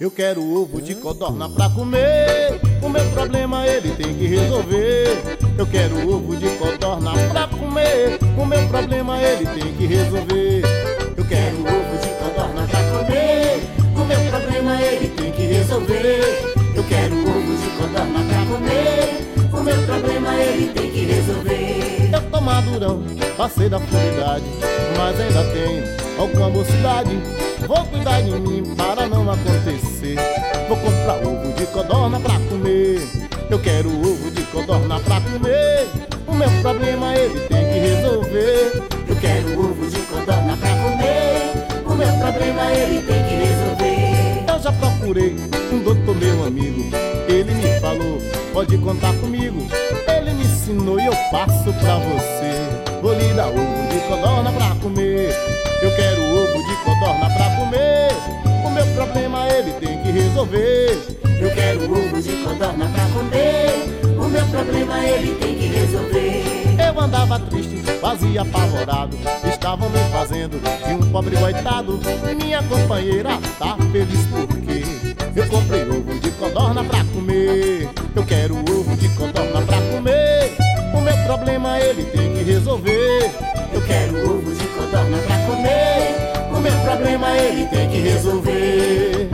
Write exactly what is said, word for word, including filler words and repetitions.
Eu quero ovo de codorna pra comer. O meu problema ele tem que resolver. Eu quero ovo de codorna pra comer. O meu problema ele tem que resolver. Eu quero ovo de codorna pra comer. O meu problema ele tem que resolver. Eu quero ovo de codorna pra comer. O meu problema ele tem que resolver. Eu tô madurão, passei da furidade, mas ainda tenho alguma mocidade. Vou cuidar de mim para não acontecer. Vou comprar ovo de codorna pra comer. Eu quero ovo de codorna pra comer. O meu problema ele tem que resolver. Eu quero ovo de codorna pra comer. O meu problema ele tem que resolver. Eu já procurei um doutor, meu amigo. Ele me falou, pode contar comigo. Ele me ensinou e eu passo pra você. Vou lhe dar ovo de codorna pra comer. Eu quero ovo de codorna pra comer. O meu problema ele tem que resolver. Eu quero ovo de codorna pra comer. O meu problema ele tem que resolver. Eu andava triste, vazio, apavorado. Estavam me fazendo de um pobre coitado. Minha companheira tá feliz porque eu comprei ovo de codorna pra comer. Eu quero ovo de codorna pra comer. O meu problema ele tem que resolver. Eu quero ovo de codorna pra comer. O meu problema ele tem que resolver.